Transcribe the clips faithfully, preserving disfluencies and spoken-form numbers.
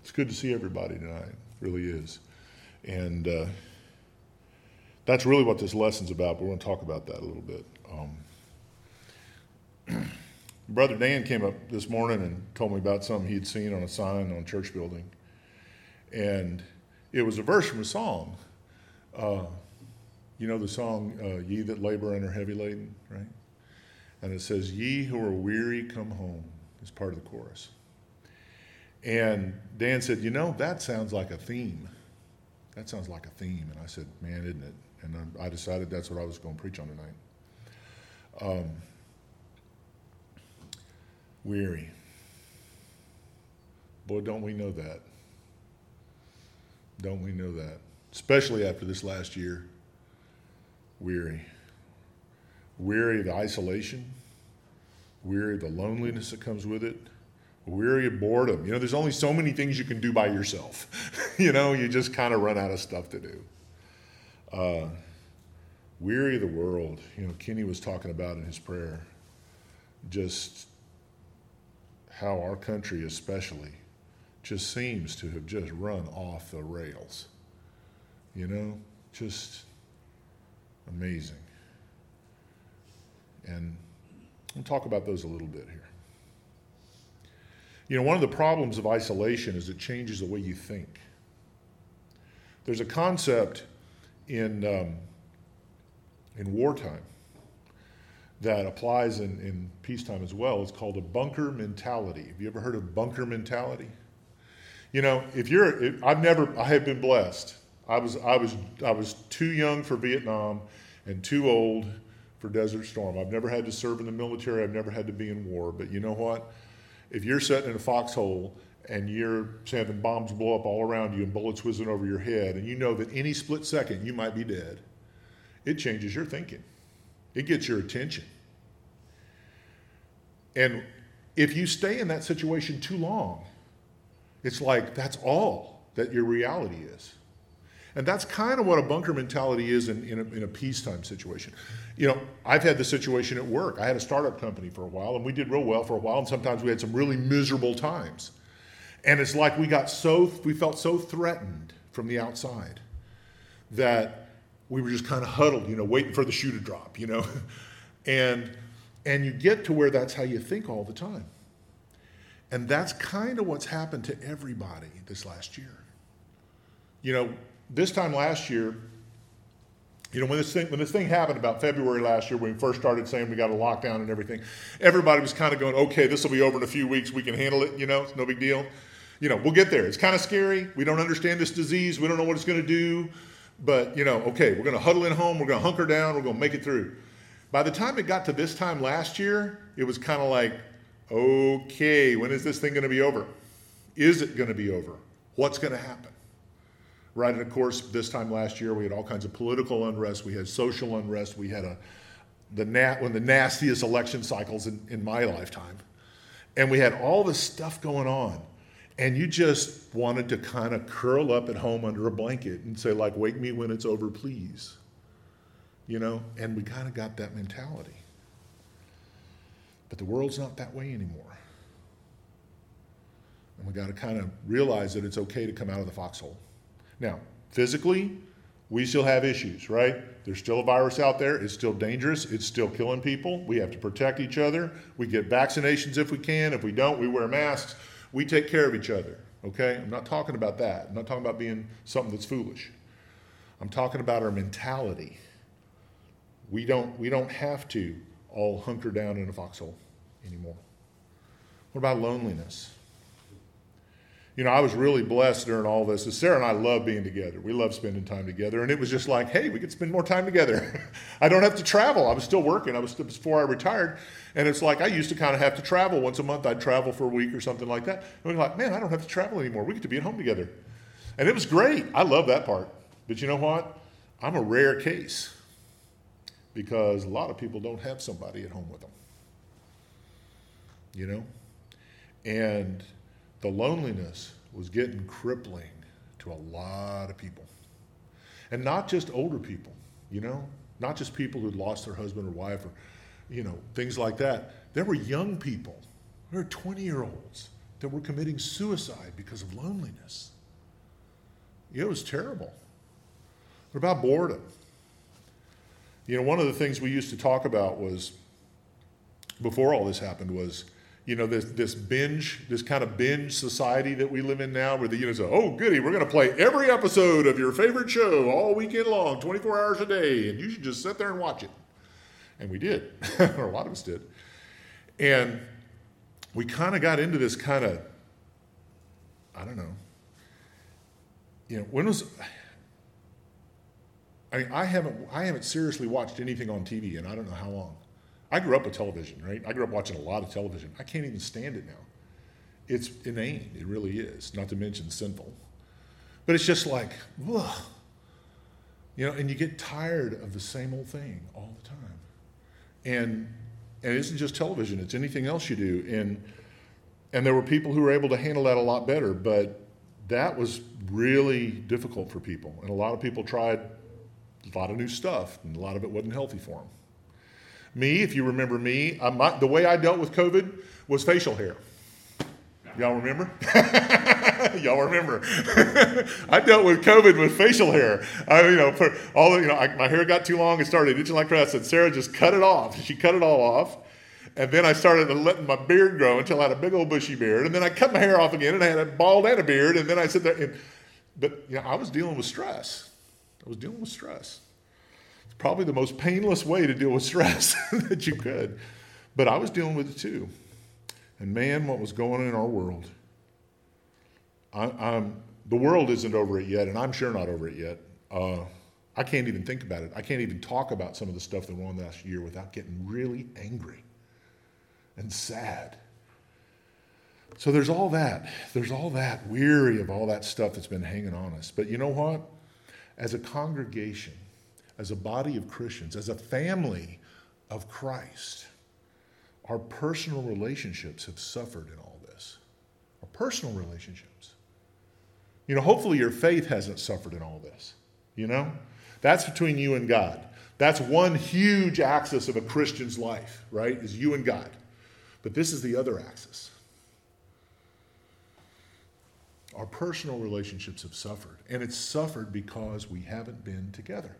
It's good to see everybody tonight. It really is. And uh, that's really what this lesson's about, but we're going to talk about that a little bit. Um, Brother Dan came up this morning and told me about something he'd seen on a sign on a church building. And it was a verse from a song. Uh, you know the song, uh, Ye That Labor and Are Heavy Laden, right? And it says, ye who are weary, come home, is part of the chorus. And Dan said, you know, that sounds like a theme. That sounds like a theme. And I said, man, isn't it? And I decided that's what I was going to preach on tonight. Um, weary. Boy, don't we know that. Don't we know that? Especially after this last year. Weary. Weary of the isolation. Weary of the loneliness that comes with it. Weary of boredom. You know, there's only so many things you can do by yourself. You know, you just kind of run out of stuff to do. Uh, weary of the world. You know, Kenny was talking about in his prayer just how our country especially just seems to have just run off the rails. You know, just amazing. And we'll talk about those a little bit here. You know, one of the problems of isolation is it changes the way you think. There's a concept in um, in wartime that applies in, in peacetime as well. It's called a bunker mentality. Have you ever heard of bunker mentality? You know, if you're, if, I've never, I have been blessed. I was, I was, I was too young for Vietnam and too old for Desert Storm. I've never had to serve in the military. I've never had to be in war. But you know what? If you're sitting in a foxhole and you're having bombs blow up all around you and bullets whizzing over your head, and you know that any split second you might be dead, it changes your thinking. It gets your attention. And if you stay in that situation too long, it's like that's all that your reality is. And that's kind of what a bunker mentality is in, in, a, in a peacetime situation. You know, I've had the situation at work. I had a startup company for a while, and we did real well for a while, and sometimes we had some really miserable times. And it's like we got so, we felt so threatened from the outside that we were just kind of huddled, you know, waiting for the shoe to drop, you know. and and you get to where that's how you think all the time. And that's kind of what's happened to everybody this last year. You know, this time last year, you know, when this thing when this thing happened about February last year, when we first started saying we got a lockdown and everything, everybody was kind of going, okay, this will be over in a few weeks. We can handle it, you know, it's no big deal. You know, we'll get there. It's kind of scary. We don't understand this disease. We don't know what it's going to do. But, you know, okay, we're going to huddle in home. We're going to hunker down. We're going to make it through. By the time it got to this time last year, it was kind of like, okay, when is this thing going to be over? Is it going to be over? What's going to happen? Right, and of course, this time last year, we had all kinds of political unrest. We had social unrest. We had a the nat, one of the nastiest election cycles in, in my lifetime. And we had all this stuff going on. And you just wanted to kind of curl up at home under a blanket and say, like, wake me when it's over, please. You know, and we kind of got that mentality. But the world's not that way anymore. And we got to kind of realize that it's okay to come out of the foxhole. Now, physically, we still have issues, right? There's still a virus out there. It's still dangerous. It's still killing people. We have to protect each other. We get vaccinations if we can. If we don't, we wear masks. We take care of each other, okay? I'm not talking about that. I'm not talking about being something that's foolish. I'm talking about our mentality. We don't, we don't have to all hunker down in a foxhole anymore. What about loneliness? You know, I was really blessed during all this. Sarah and I love being together. We love spending time together. And it was just like, hey, we could spend more time together. I don't have to travel. I was still working. I was still, before I retired. And it's like I used to kind of have to travel once a month. I'd travel for a week or something like that. And we were like, man, I don't have to travel anymore. We get to be at home together. And it was great. I love that part. But you know what? I'm a rare case because a lot of people don't have somebody at home with them. You know? And the loneliness was getting crippling to a lot of people. And not just older people, you know, not just people who'd lost their husband or wife or, you know, things like that. There were young people. There were twenty-year-olds, that were committing suicide because of loneliness. It was terrible. What about boredom? You know, one of the things we used to talk about was, before all this happened, was, you know, this this binge, this kind of binge society that we live in now, where the, you know, say, oh, goody, we're going to play every episode of your favorite show all weekend long, twenty-four hours a day, and you should just sit there and watch it. And we did, or a lot of us did. And we kind of got into this kind of, I don't know, you know, when was, I mean, I haven't, I haven't seriously watched anything on T V in I don't know how long. I grew up with television, right? I grew up watching a lot of television. I can't even stand it now. It's inane, it really is, not to mention sinful. But it's just like, ugh. You know, and you get tired of the same old thing all the time. And and it isn't just television, it's anything else you do. And and there were people who were able to handle that a lot better, but that was really difficult for people. And a lot of people tried a lot of new stuff, and a lot of it wasn't healthy for them. Me, if you remember me, I might, the way I dealt with COVID was facial hair. Y'all remember? Y'all remember? I dealt with COVID with facial hair. I, you know, for all you know, I, my hair got too long and started itching like crazy. I said, Sarah, just cut it off. She cut it all off, and then I started letting my beard grow until I had a big old bushy beard, and then I cut my hair off again, and I had a bald and a beard, and then I said that. And, but you know, I was dealing with stress. I was dealing with stress. It's probably the most painless way to deal with stress that you could, but I was dealing with it too. And man, what was going on in our world. I, I'm, the world isn't over it yet, and I'm sure not over it yet. Uh, I can't even think about it. I can't even talk about some of the stuff that went on last year without getting really angry and sad. So there's all that. There's all that, weary of all that stuff that's been hanging on us. But you know what? As a congregation, as a body of Christians, as a family of Christ, our personal relationships have suffered in all this. Our personal relationships. You know, hopefully your faith hasn't suffered in all this. You know? That's between you and God. That's one huge axis of a Christian's life, right? Is you and God. But this is the other axis. Our personal relationships have suffered. And it's suffered because we haven't been together.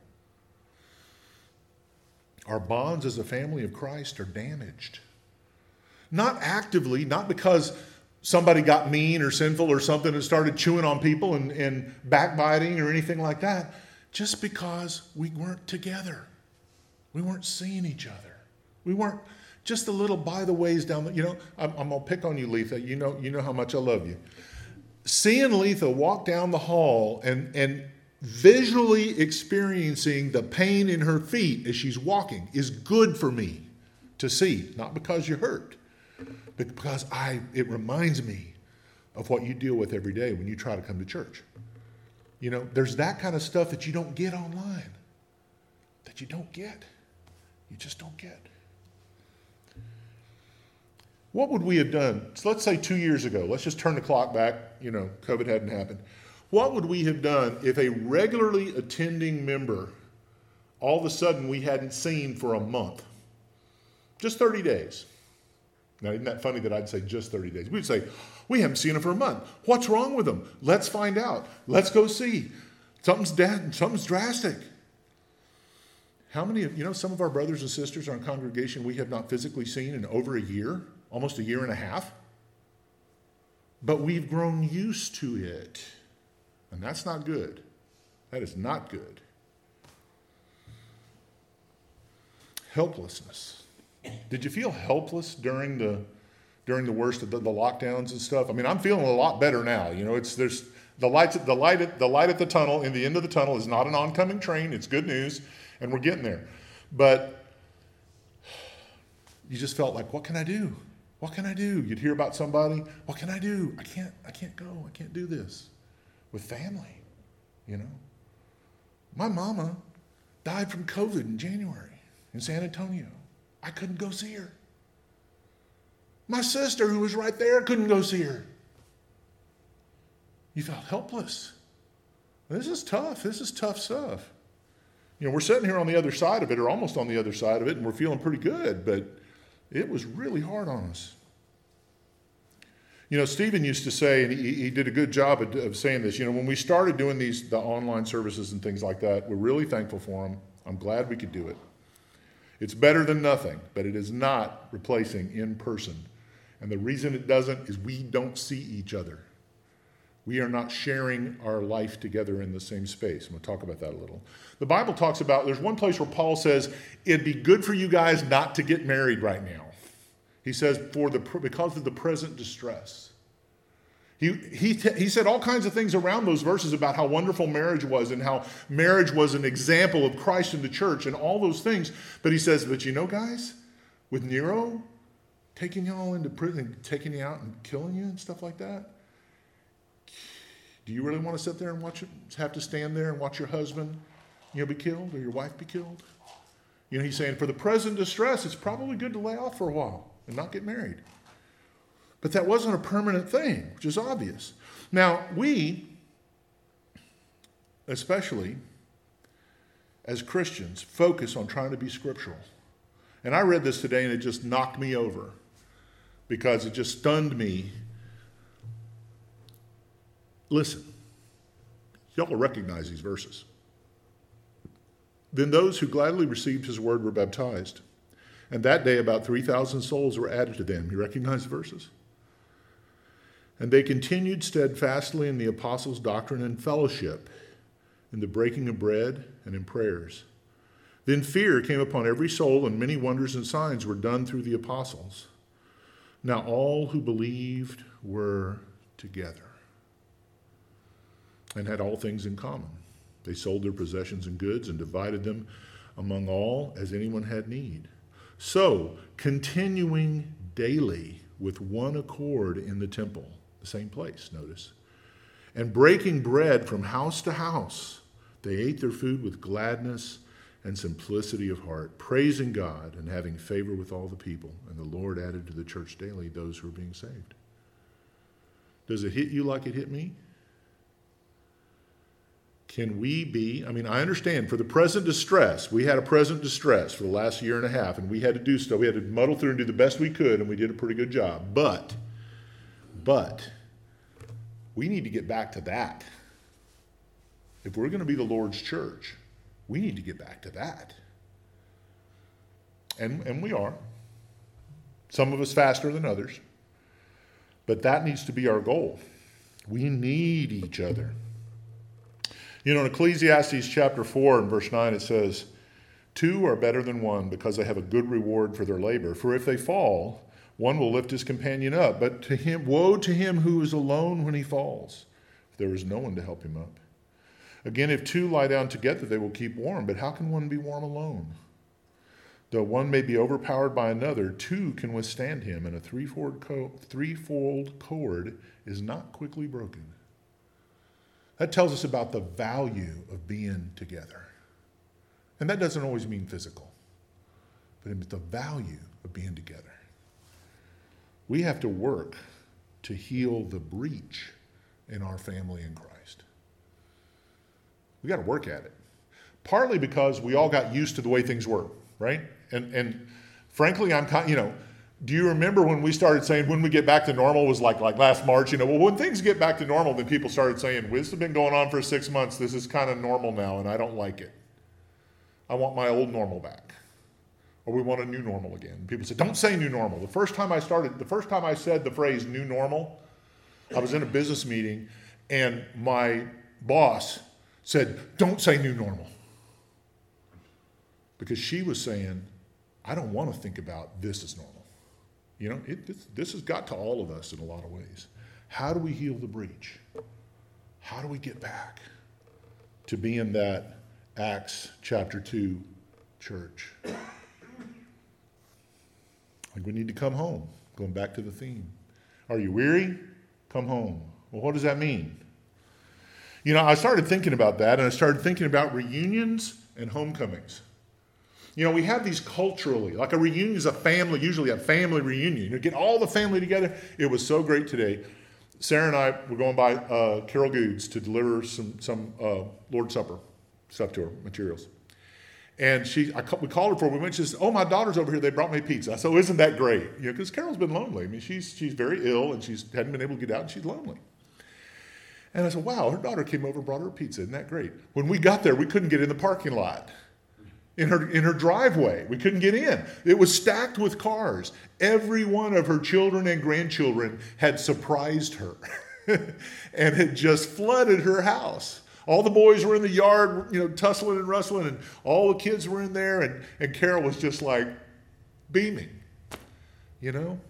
Our bonds as a family of Christ are damaged. Not actively, not because somebody got mean or sinful or something and started chewing on people and, and backbiting or anything like that. Just because we weren't together. We weren't seeing each other. We weren't just a little by the ways down the, you know, I'm, I'm going to pick on you, Letha. You know, you know how much I love you. Seeing Letha walk down the hall and, and visually experiencing the pain in her feet as she's walking is good for me to see. Not because you're hurt. Because I, it reminds me of what you deal with every day when you try to come to church. You know, there's that kind of stuff that you don't get online. That you don't get. You just don't get. What would we have done? So let's say two years ago. Let's just turn the clock back. You know, COVID hadn't happened. What would we have done if a regularly attending member, all of a sudden we hadn't seen for a month? Just thirty days. Now, isn't that funny that I'd say just thirty days? We'd say, we haven't seen him for a month. What's wrong with him? Let's find out. Let's go see. Something's da- something's drastic. How many of, you know, some of our brothers and sisters in our congregation we have not physically seen in over a year, almost a year and a half. But we've grown used to it. And that's not good. That is not good. Helplessness. Did you feel helpless during the during the worst of the, the lockdowns and stuff? I mean, I'm feeling a lot better now. You know, it's there's the lights the light at the light at the tunnel in the end of the tunnel is not an oncoming train. It's good news, and we're getting there. But you just felt like, what can I do? What can I do? You'd hear about somebody. What can I do? I can't. I can't go. I can't do this with family. You know, my mama died from COVID in January in San Antonio. I couldn't go see her. My sister, who was right there, couldn't go see her. You felt helpless. This is tough. This is tough stuff. You know, we're sitting here on the other side of it, or almost on the other side of it, and we're feeling pretty good, but it was really hard on us. You know, Stephen used to say, and he, he did a good job of, of saying this, you know, when we started doing these, the online services and things like that, we're really thankful for them. I'm glad we could do it. It's better than nothing, but it is not replacing in person. And the reason it doesn't is we don't see each other. We are not sharing our life together in the same space. I'm going to talk about that a little. The Bible talks about, there's one place where Paul says, it'd be good for you guys not to get married right now. He says, for the because of the present distress. He, he, he said all kinds of things around those verses about how wonderful marriage was and how marriage was an example of Christ in the church and all those things. But he says, but you know, guys, with Nero taking you all into prison, taking you out and killing you and stuff like that, do you really want to sit there and watch it, have to stand there and watch your husband, you know, be killed or your wife be killed? You know, he's saying for the present distress, it's probably good to lay off for a while and not get married. But that wasn't a permanent thing, which is obvious. Now, we, especially as Christians, focus on trying to be scriptural. And I read this today and it just knocked me over because it just stunned me. Listen, y'all will recognize these verses. Then those who gladly received his word were baptized. And that day about three thousand souls were added to them. You recognize the verses? And they continued steadfastly in the apostles' doctrine and fellowship, in the breaking of bread and in prayers. Then fear came upon every soul, and many wonders and signs were done through the apostles. Now all who believed were together and had all things in common. They sold their possessions and goods and divided them among all as anyone had need. So, continuing daily with one accord in the temple, the same place, notice, and breaking bread from house to house, they ate their food with gladness and simplicity of heart, praising God and having favor with all the people. And the Lord added to the church daily those who were being saved. Does it hit you like it hit me? Can we be, I mean, I understand for the present distress, we had a present distress for the last year and a half, and we had to do stuff. We had to muddle through and do the best we could, and we did a pretty good job. But, but, we need to get back to that. If we're going to be the Lord's church, we need to get back to that. And, and we are. Some of us faster than others. But that needs to be our goal. We need each other. You know, in Ecclesiastes chapter four and verse nine, it says, two are better than one because they have a good reward for their labor. For if they fall, one will lift his companion up. But to him, woe to him who is alone when he falls, if there is no one to help him up. Again, if two lie down together, they will keep warm. But how can one be warm alone? Though one may be overpowered by another, two can withstand him, and a threefold, co- threefold cord is not quickly broken. That tells us about the value of being together. And that doesn't always mean physical, but it's the value of being together. We have to work to heal the breach in our family in Christ. We got to work at it. Partly because we all got used to the way things were, right? And and frankly, I'm kind, you know, do you remember when we started saying when we get back to normal was like like last March, you know, well, when things get back to normal, then people started saying, well, this has been going on for six months. This is kind of normal now, and I don't like it. I want my old normal back. Or we want a new normal again. People said, don't say new normal. The first time I started, the first time I said the phrase new normal, I was in a business meeting, and my boss said, don't say new normal. Because she was saying, I don't want to think about this as normal. You know, it, this, this has got to all of us in a lot of ways. How do we heal the breach? How do we get back to being that Acts chapter two church? Like we need to come home, going back to the theme. Are you weary? Come home. Well, what does that mean? You know, I started thinking about that, and I started thinking about reunions and homecomings. You know, we have these culturally, like a reunion is a family, usually a family reunion. You get all the family together. It was so great today. Sarah and I were going by uh, Carol Goods to deliver some, some uh, Lord's Supper stuff to her, materials. And she, I, we called her for, we went, she says, oh, my daughter's over here. They brought me pizza. I said, oh, isn't that great? You know, because Carol's been lonely. I mean, she's, she's very ill and she's hadn't been able to get out and she's lonely. And I said, wow, her daughter came over and brought her a pizza. Isn't that great? When we got there, we couldn't get in the parking lot. In her, in her driveway. We couldn't get in. It was stacked with cars. Every one of her children and grandchildren had surprised her and had just flooded her house. All the boys were in the yard, you know, tussling and rustling, and all the kids were in there, and, and Carol was just like beaming, you know?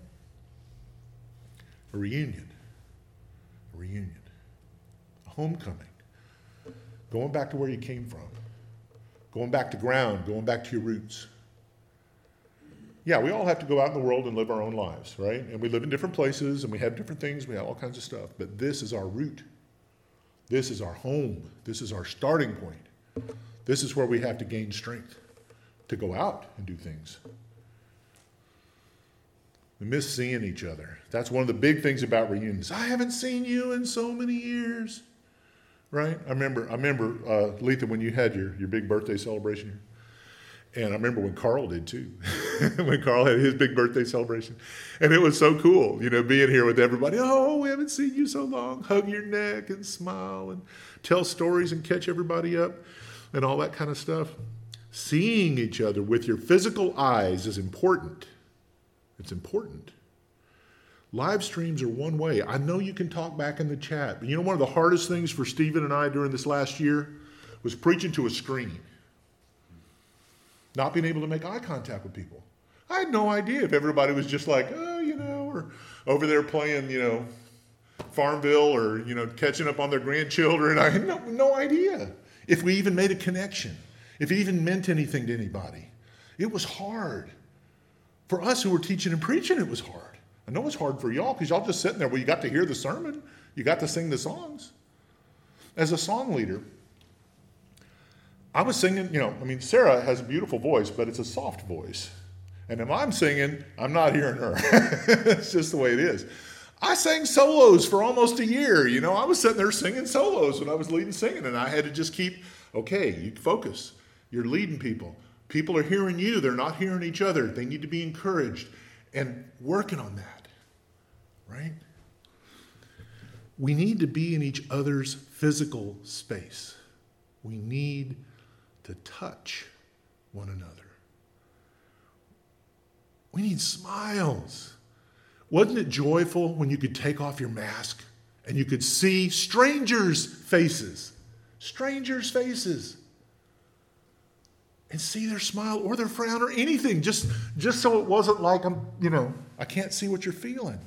A reunion. A reunion. A homecoming. Going back to where you came from. Going back to ground, going back to your roots. Yeah, we all have to go out in the world and live our own lives, right? And we live in different places, and we have different things, we have all kinds of stuff, but this is our root. This is our home. This is our starting point. This is where we have to gain strength to go out and do things. We miss seeing each other. That's one of the big things about reunions. I haven't seen you in so many years. Right? I remember, I remember, uh, Letha, when you had your, your big birthday celebration here. And I remember when Carl did too. When Carl had his big birthday celebration. And it was so cool, you know, being here with everybody. Oh, we haven't seen you so long. Hug your neck and smile and tell stories and catch everybody up and all that kind of stuff. Seeing each other with your physical eyes is important. It's important. Live streams are one way. I know you can talk back in the chat, but you know one of the hardest things for Stephen and I during this last year was preaching to a screen. Not being able to make eye contact with people. I had no idea if everybody was just like, oh, you know, or over there playing, you know, Farmville or, you know, catching up on their grandchildren. I had no, no idea if we even made a connection, if it even meant anything to anybody. It was hard. For us who were teaching and preaching, it was hard. I know it's hard for y'all because y'all just sitting there. Well, you got to hear the sermon. You got to sing the songs. As a song leader, I was singing, you know, I mean, Sarah has a beautiful voice, but it's a soft voice. And if I'm singing, I'm not hearing her. It's just the way it is. I sang solos for almost a year. You know, I was sitting there singing solos when I was leading singing, and I had to just keep, okay, you focus. You're leading people. People are hearing you. They're not hearing each other. They need to be encouraged and working on that. Right? We need to be in each other's physical space. We need to touch one another. We need smiles. Wasn't it joyful when you could take off your mask and you could see strangers' faces? Strangers' faces. And see their smile or their frown or anything, just, just so it wasn't like, I'm, you know, I can't see what you're feeling.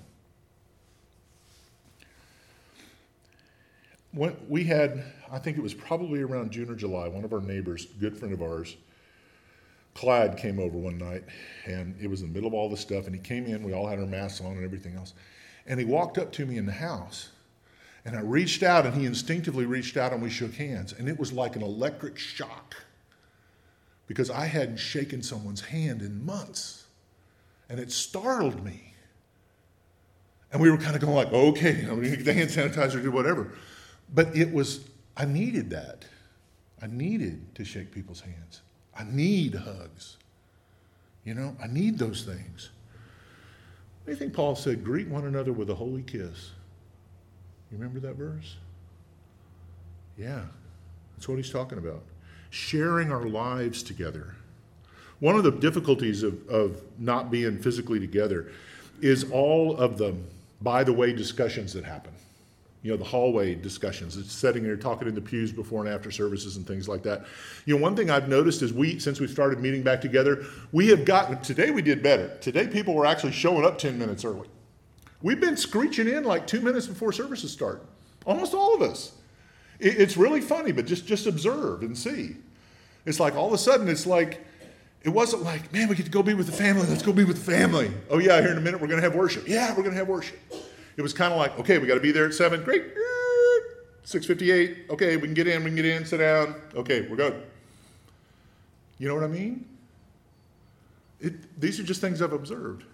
When we had, I think it was probably around June or July, one of our neighbors, a good friend of ours, Clyde, came over one night, and it was in the middle of all this stuff, and he came in, we all had our masks on and everything else, and he walked up to me in the house, and I reached out, and he instinctively reached out, and we shook hands, and it was like an electric shock, because I hadn't shaken someone's hand in months, and it startled me. And we were kind of going like, okay, I mean, the hand sanitizer, do whatever. But it was, I needed that. I needed to shake people's hands. I need hugs. You know, I need those things. What do you think Paul said? Greet one another with a holy kiss. You remember that verse? Yeah, that's what he's talking about. Sharing our lives together. One of the difficulties of, of not being physically together is all of the by the way discussions that happen. You know, the hallway discussions. It's sitting there talking in the pews before and after services and things like that. You know, one thing I've noticed is we, since we started meeting back together, we have gotten, today we did better. Today people were actually showing up ten minutes early. We've been screeching in like two minutes before services start. Almost all of us. It, it's really funny, but just, just observe and see. It's like all of a sudden it's like, it wasn't like, man, we get to go be with the family. Let's go be with the family. Oh yeah, here in a minute we're going to have worship. Yeah, we're going to have worship. It was kind of like, okay, we got to be there at seven. Great. six fifty-eight. Okay, we can get in, we can get in, sit down. Okay, we're good. You know what I mean? It, these are just things I've observed.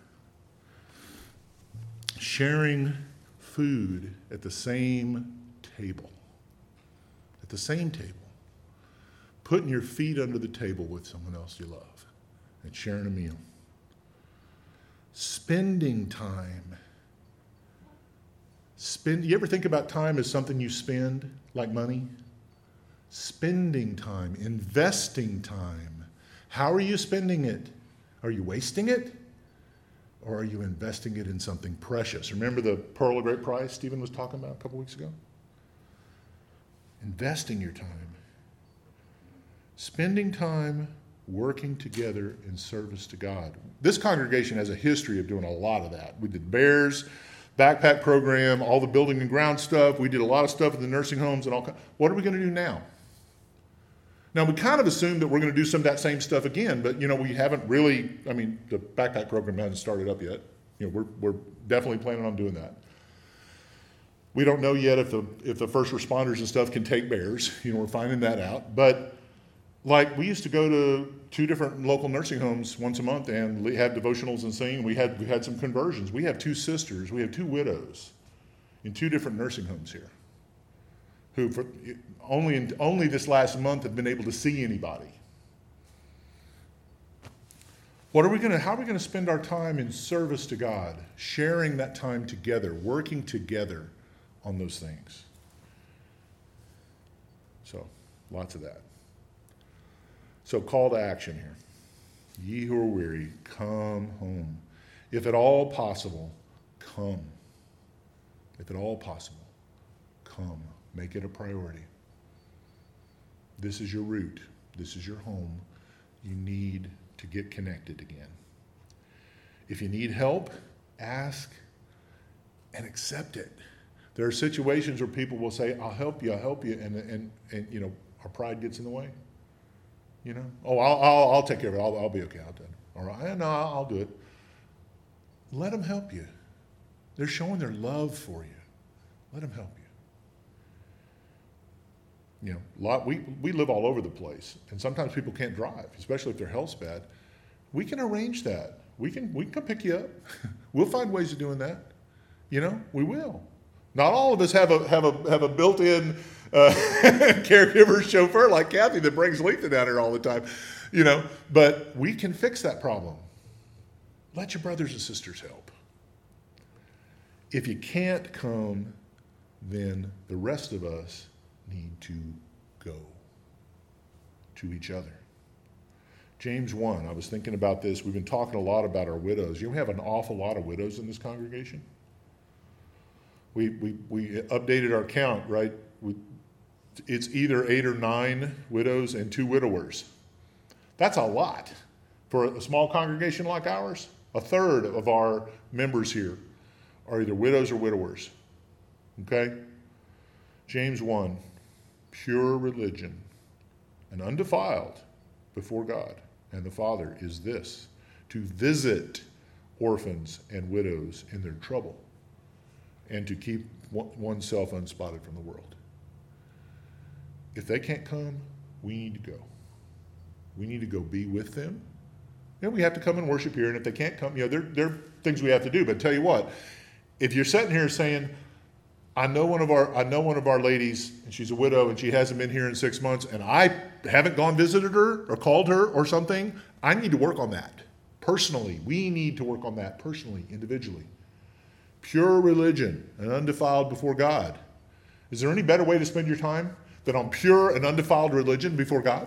Sharing food at the same table. At the same table. putting your feet under the table with someone else you love and sharing a meal. Spending time. Spend, you ever think about time as something you spend, like money? Spending time, investing time. How are you spending it? Are you wasting it? Or are you investing it in something precious? Remember the pearl of great price Stephen was talking about a couple weeks ago? Investing your time. Spending time working together in service to God. This congregation has a history of doing a lot of that. We did Bears, backpack program, all the building and ground stuff. We did a lot of stuff in the nursing homes and all. What are we going to do now? Now, we kind of assumed that we're going to do some of that same stuff again, but, you know, we haven't really, I mean, the backpack program hasn't started up yet. You know, we're, we're definitely planning on doing that. We don't know yet if the if the first responders and stuff can take bears. You know, we're finding that out. But, like, we used to go to two different local nursing homes once a month and have devotionals and sing. We had, we had some conversions. We have two sisters. We have two widows in two different nursing homes here, who for only in, only this last month have been able to see anybody. What are we going to? How are we going to spend our time in service to God, sharing that time together, working together on those things? So, lots of that. So, call to action here. Ye who are weary, come home. If at all possible, come. If at all possible, come. Make it a priority. This is your root. This is your home. You need to get connected again. If you need help, ask and accept it. There are situations where people will say, I'll help you, I'll help you, and, and, and you know, our pride gets in the way. You know, oh, I'll, I'll, I'll take care of it. I'll, I'll be okay. I'll do it. All right, no, I'll do it. Let them help you. They're showing their love for you. Let them help you. You know, lot, we, we live all over the place, and sometimes people can't drive, especially if their health's bad. We can arrange that. We can we can come pick you up. We'll find ways of doing that. You know, we will. Not all of us have a have a have a built-in uh, caregiver chauffeur like Kathy that brings Letha down here all the time. You know, but we can fix that problem. Let your brothers and sisters help. If you can't come, then the rest of us need to go to each other. James one, I was thinking about this. We've been talking a lot about our widows. You know, we have an awful lot of widows in this congregation. We we we updated our count, right? We, it's either eight or nine widows and two widowers. That's a lot for a small congregation like ours. A third of our members here are either widows or widowers. Okay? James one, pure religion and undefiled before God and the Father is this, to visit orphans and widows in their trouble and to keep oneself unspotted from the world. If they can't come, we need to go. We need to go be with them. You know, we have to come and worship here, and if they can't come, you know, there, there are things we have to do. But tell you what, if you're sitting here saying, I know one of our I know one of our ladies, and she's a widow, and she hasn't been here in six months, and I haven't gone visited her or called her or something, I need to work on that personally. We need to work on that personally, individually. Pure religion and undefiled before God. Is there any better way to spend your time than on pure and undefiled religion before God?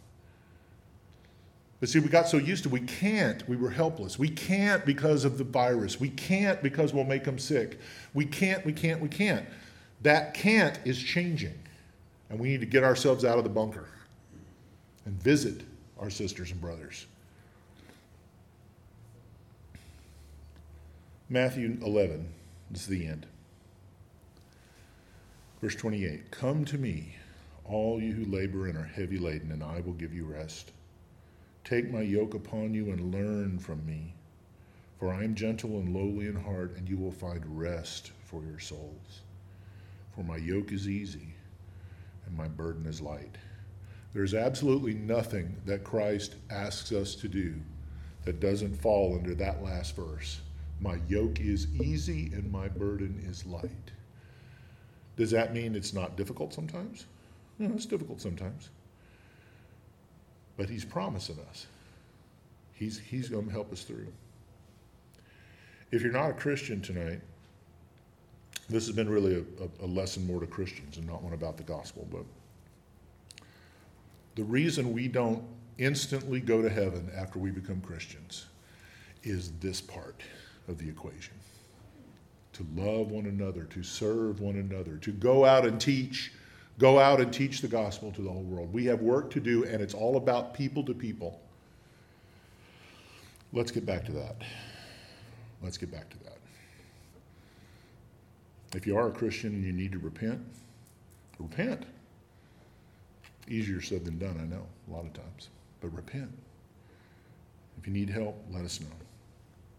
But see, we got so used to we can't. We were helpless. We can't because of the virus. We can't because we'll make them sick. We can't, we can't, we can't. That can't is changing. And we need to get ourselves out of the bunker and visit our sisters and brothers. Matthew eleven, this is the end. Verse twenty-eight, come to me, all you who labor and are heavy laden, and I will give you rest. Take my yoke upon you and learn from me, for I am gentle and lowly in heart, and you will find rest for your souls. For my yoke is easy and my burden is light. There's absolutely nothing that Christ asks us to do that doesn't fall under that last verse. My yoke is easy and my burden is light. Does that mean it's not difficult sometimes? No, it's difficult sometimes. But he's promising us. He's, he's going to help us through. If you're not a Christian tonight, this has been really a, a, a lesson more to Christians and not one about the gospel. But the reason we don't instantly go to heaven after we become Christians is this part of the equation. To love one another, to serve one another, to go out and teach, go out and teach the gospel to the whole world. We have work to do, and it's all about people to people. Let's get back to that. Let's get back to that. If you are a Christian and you need to repent, repent. Easier said than done, I know, a lot of times. But repent. If you need help, let us know.